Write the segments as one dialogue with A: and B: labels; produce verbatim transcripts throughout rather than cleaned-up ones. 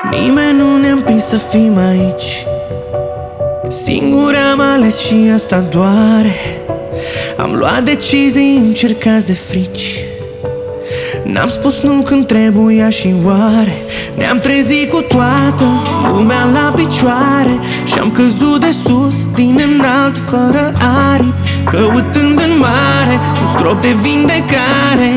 A: Nimeni nu ne-a împins să fim aici, singuri am ales și asta doare. Am luat decizii încercați de frici, n-am spus nu când trebuia și oare. Ne-am trezit cu toată lumea la picioare și-am căzut de sus din înalt fără aripi, căutând în mare un strop de vindecare.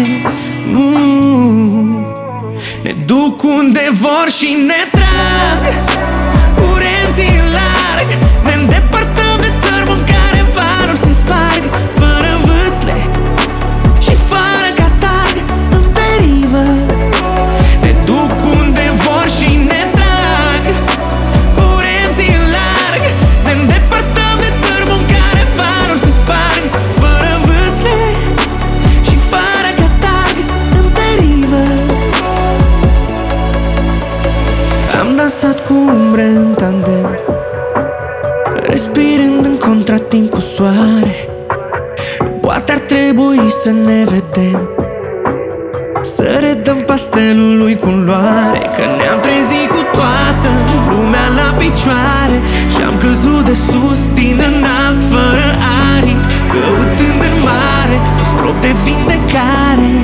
A: mm. Ne duc unde vor și ne trag curenții în larg. Ne îndepărtăm de țărmul în care valuri se sparg, fără vâsle și fără catarg, în derivă. Ne duc unde vor și ne trag curenții în larg. Ne îndepărtăm de țărmul în care valuri se sparg, fără vâsle și fără catarg, în derivă. Am dansat cu umbre în tandem, respirând în contratimp cu soare. Poate ar trebui să ne vedem, să redăm pastelului culoare. Că ne-am trezit cu toată lumea la picioare și-am căzut de sus din înalt fără aripi, căutând în mare un strop de vindecare.